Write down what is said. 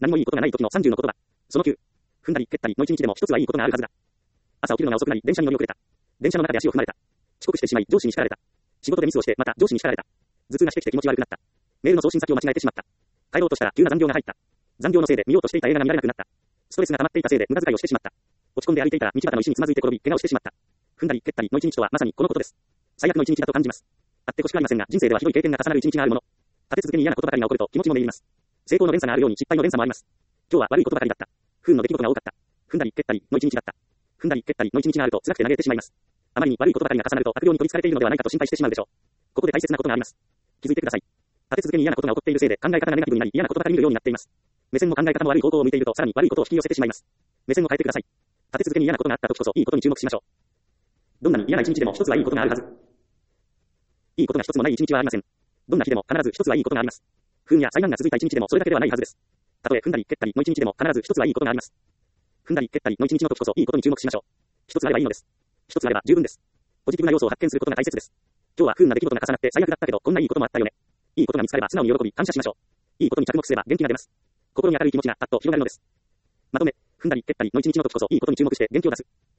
何もいいことがない時の30の言葉。その9。踏んだり蹴ったりの一日でも一つはいいことがあるはずだ。朝起きるのが遅くなり電車に乗り遅れた。電車の中で足を踏まれた。遅刻してしまい上司に叱られた。仕事でミスをしてまた上司に叱られた。頭痛がしてきて気持ち悪くなった。メールの送信先を間違えてしまった。帰ろうとしたら急な残業が入った。残業のせいで見ようとしていた映画が見られなくなった。ストレスが溜まっていたせいで無駄遣いをしてしまった。落ち込んで歩いていたら道端の石につまずいて転び怪我をしてしまった。踏んだり蹴ったりの一日とはまさにこのことです。最悪の一日だと感じます。あってほしくありませんが人生ではひどい経験が重なる一日があるもの。立て続けに嫌なことばかりが起こると気持ちもめいります。成功の連鎖があるように失敗の連鎖もあります。今日は悪いことばかりだった。不運の出来事が多かった。踏んだり蹴ったりの一日だった。踏んだり蹴ったりの一日があると辛くて嘆いてしまいます。あまりに悪いことばかりが重なると悪霊に取り憑かれているのではないかと心配してしまうでしょう。ここで大切なことがあります。気づいてください。立て続けに嫌なことが起こっているせいで考え方がネガティブになり嫌なことばかり見るようになっています。目線も考え方も悪い方向を向いているとさらに悪いことを引き寄せてしまいます。目線を変えてください。立て続けに嫌なことがあった時こそいいことに注目しましょう。どんなに嫌な一日でも一つはいいことがあるはず。いいことが一つもない一日はありません。どんな日でも必ず一つはいいことがあります。不運や災難が続いた一日でもそれだけではないはずです。たとえ踏んだり蹴ったりの一日でも必ず一つはいいことがあります。踏んだり蹴ったりの一日の時こそいいことに注目しましょう。一つあればいいのです。一つあれば十分です。ポジティブな要素を発見することが大切です。今日は不運な出来事が重なって最悪だったけどこんないいこともあったよね。いいことが見つかれば素直に喜び感謝しましょう。いいことに着目すれば元気が出ます。心に明るい気持ちがパッと広がるのです。まとめ、踏んだり蹴ったりの一日の時こそいいことに注目して元気を出す。